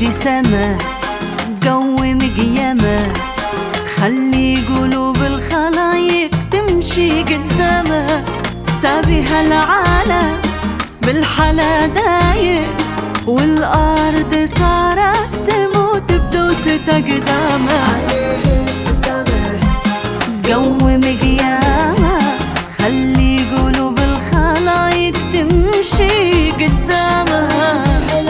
ابتسامة تقوم قيامة، تخلي قلوب الخلايق تمشي قدامه. سابها العالم بالحلا دايق، والأرض صارت تموت بدوسة أقدامه. عليه ابتسامة تقوم قيامة، خلي قلوب الخلايق تمشي قدامها.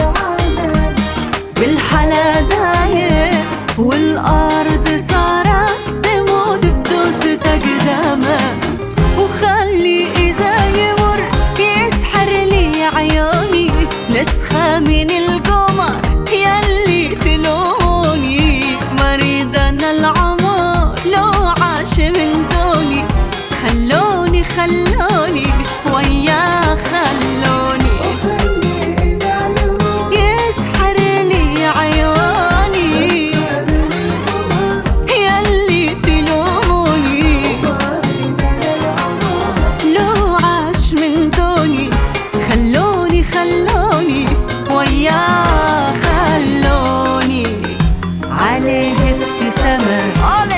بالحلا دايق، والأرض صارت تموت بدوسة أقدامها. وخلي إذا يمر يسحر لي عيوني نسخة من القمر يلي تلوني. مريض أنا العمر لو عاش من دوني، خلوني خلوني وياه خلوني. يسحر لي عيوني يلي تلوني، لو عاش من دوني خلوني خلوني وياه خلوني. عليه ابتسامة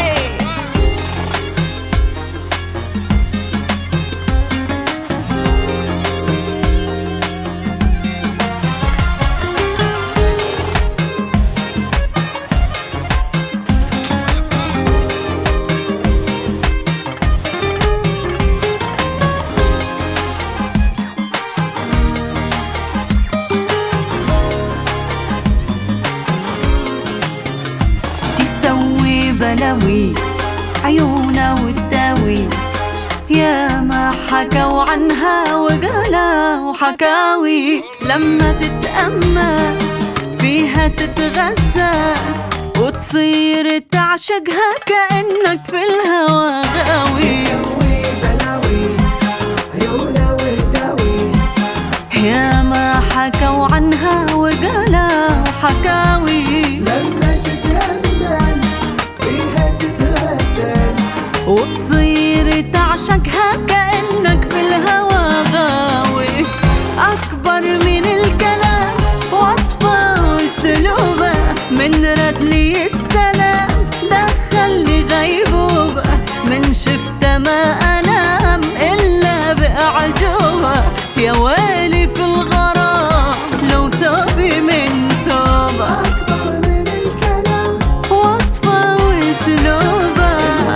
تسوي بلاوي عيونها وتداوي. يا ما حكوا عنها وقالوا حكاوي، لما تتأمل فيها تتغذى وتصير تعشقها كأنك في الهوى غاوي. تسوي بلاوي عيونها وتداوي. يا ما حكوا عنها وقالوا حكاوي، لما تتأمل فيها تتغزل وتصير تعشقها كأنك في الهوى غاوي. أكبر من الكلام وصفه واسلوبه، من رد لي السلام دخلني غيبوبة. من شفته ما أنام إلا بأعجوبة، يا ويلي في الغرام لو ثوبي من ثوبه. أكبر من الكلام وصفه واسلوبه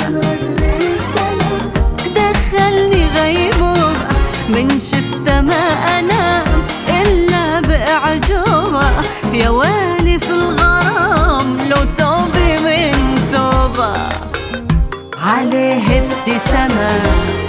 دخلني غيبوبة. من شفته ما أنام إلا بأعجوبة، يا ويلي في الغرام لو ثوبي من ثوبه. عليه ابتسامة